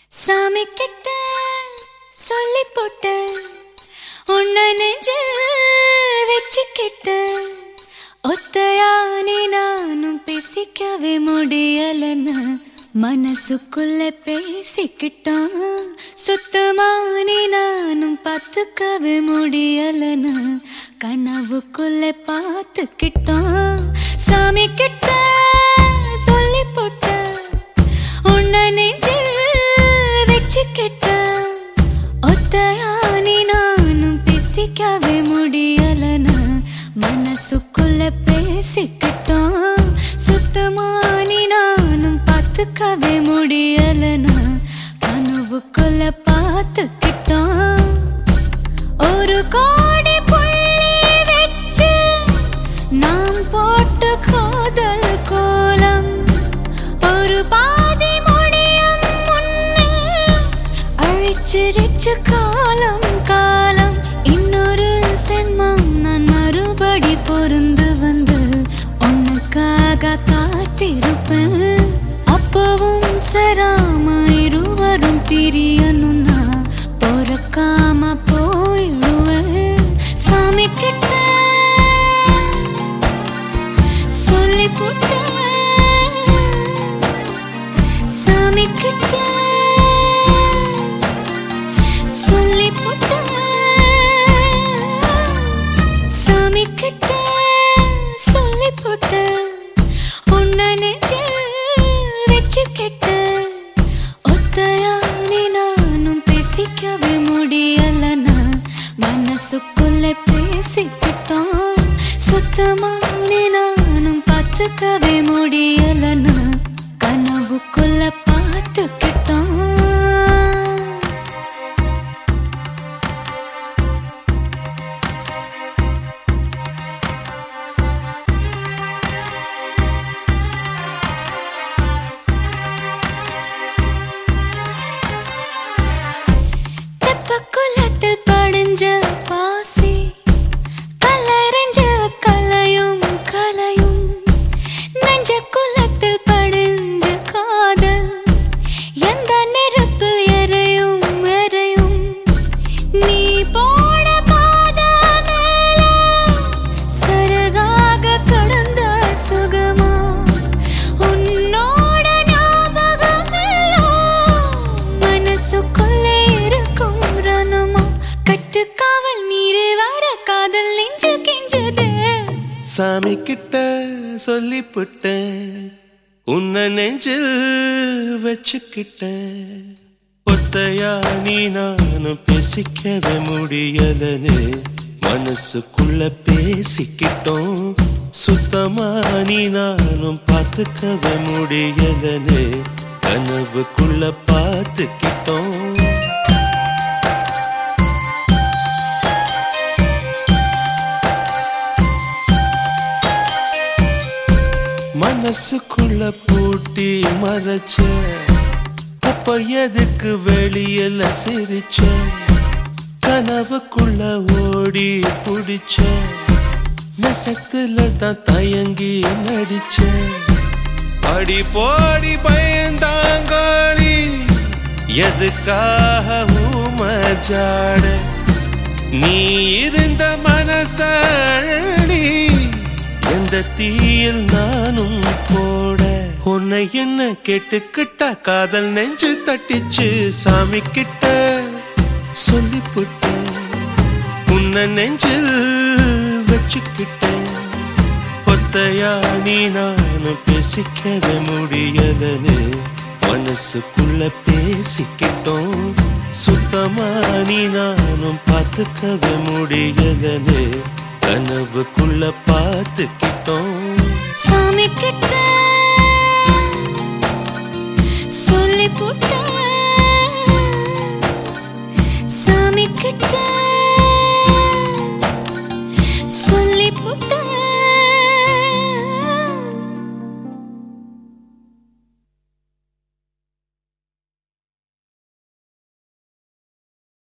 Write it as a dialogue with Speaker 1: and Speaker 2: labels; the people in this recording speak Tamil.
Speaker 1: சாமி கிட்ட சொல்லி போட்ட உன்னை நெஞ்சில் வச்சுக்கிட்ட ஒத்தையானி நானும் பேசிக்கவே முடியலன்னு மனசுக்குள்ள பேசிக்கிட்டான். சுத்தமானி நானும் பார்த்துக்கவே முடியலன்னு கனவுக்குள்ள பார்த்துக்கிட்டான். சாமி கிட்ட சொல்லி போட்ட உன்னை நெஞ்சில் வச்சுக்கிட்ட ஒத்தையானி நானும் பேசிக்கவே முடியலன்னு மனசுக்குள்ள பேசிக்கிட்டான். சுத்தமானி நானும் பார்த்துக்கவே முடியலன்னு கனவுக்குள்ள பார்த்துக்கிட்டான். ஒரு கோடி புள்ளி வச்சு நாம் போட்ட காதல் கோலம் ஒரு பாதி முடியும் முன்னே அழிச்சிருச்சு காலம் காலம். இன்னொரு சென்மம் நான் மறுபடி பொருந்து வந்து உனக்காக காத்திருப்பேன். அப்பவும் சராம இருவரும் பிரியணும்னா பொறுக்காம போயிடுவேன். சாமி கிட்ட சொல்லி போட்டேன். சாமி கிட்ட சொல்லி போட்டேன். சாமி கிட்ட சொல்லி போட்டேன். உன்னை நெஞ்சில் வச்சுக்கிட்ட ஒத்தையானி நானும் பேசிக்கவே முடியலன்னா மனசுக்குள்ள பேசிக்கிட்டான். சுத்தமானி நானும் பார்த்துக்கவே முடியலன்னா கனவுக்குள்ள பார்த்துக்கிட்டான். தெப்பக்குளத்தில் படிஞ்ச பாசி கலரைஞ்ச கலையும் கலையும் நெஞ்ச குளத்தில் படிஞ்ச காதல் எந்த நெருப்பில் எரையும் எரையும். நீ போட பாத மேல சரகாக கடந்த சுகமா உன்னோட ஞாபகம் மனசுக்குள்ளே இருக்கும் ரணமா. கட்டுக்காவல் மீறி வர காதல் நெஞ்சு கெஞ்சது.
Speaker 2: சாமி கிட்ட சொல்லி போட்டேன். உன்னை நெஞ்சில் வச்சுக்கிட்டேன். ஒத்தையானி நானும் பேசிக்கவே முடியலன்னு மனசுக்குள்ள பேசிக்கிட்டோம். சுத்தமானி நானும் பார்த்துக்கவே முடியலன்னு கனவுக்குள்ள பார்த்துக்கிட்டோம். மனசுக்குள்ள பூட்டி மறைச்ச அப்ப எதுக்கு வெளியில சிரிச்ச கனவுக்குள்ள ஓடி புடிச்ச நெசத்துல தான் தயங்கி நடிச்ச. அடி போடி பயந்தாங்கோடி எதுக்காக ஊமஜாட நீ இருந்த மனசடி எந்த தீயில் நானும் போட. உன்னை என்ன கேட்டுக்கிட்டா காதல் நெஞ்சு தட்டிச்சு. சாமி கிட்ட சொல்லி போட்டேன். உன்னை நெஞ்சில் வச்சுக்கிட்டேன். ஒத்தையானி நானும் பேசிக்கவே முடியலன்னு மனசுக்குள்ள பேசிக்கிட்டோம். சுத்தமானி நானும் பார்த்துக்கவே முடியலன்னு கனவுக்குள்ள பார்த்துக்கிட்டோம்.
Speaker 1: சாமி கிட்ட சொல்லி போட்ட. சாமி கிட்ட